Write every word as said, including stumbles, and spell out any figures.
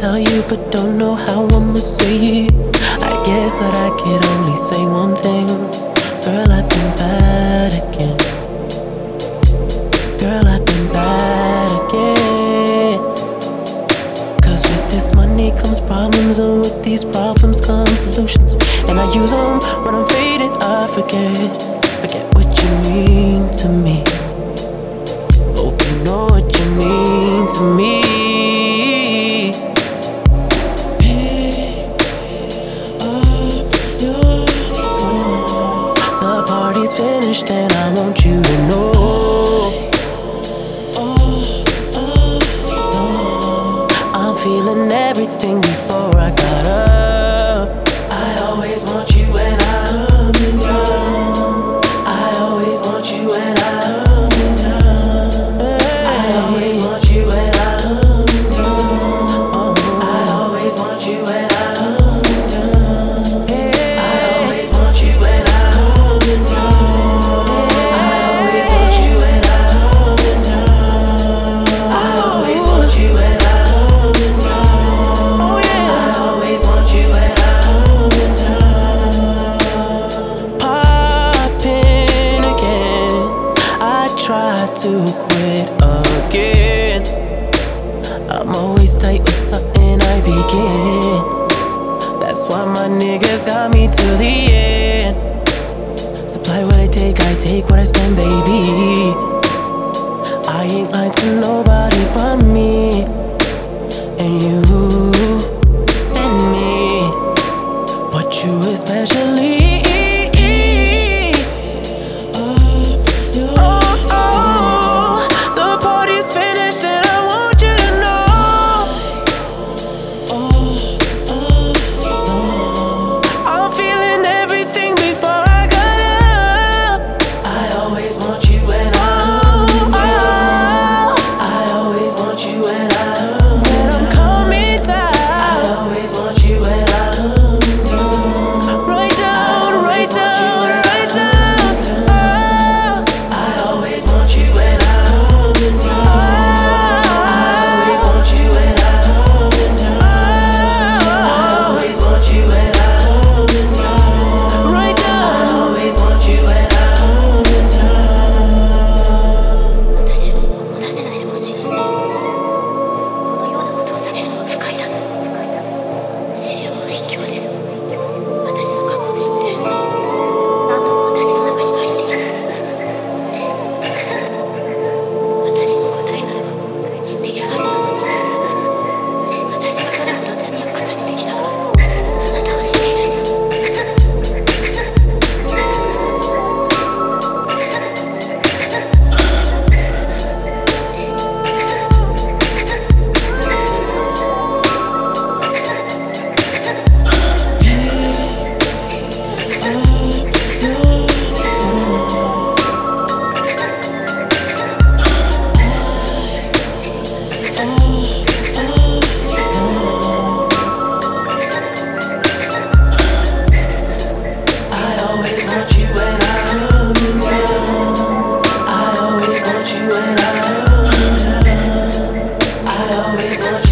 tell you, but don't know how I'ma say it. I guess that I could only say one thing. Girl, I've been bad again. Girl, I've been bad again. Cause with this money comes problems, and with these problems come solutions. And I use them when I'm faded, I forget. Forget what you mean to me. Hope you know what you mean to me. Finished and I want you to know. I'm feeling everything before I got up. I always want you when I'm down. I always want you when I'm down. I always want you when I'm down. I always want you when I'm down. I always want you when I'm down. To quit again. I'm always tight with something I begin. That's why my niggas got me to the end. Supply what I take, I take what I spend, baby. I ain't lying to nobody but me. And you and me. But you especially. I always want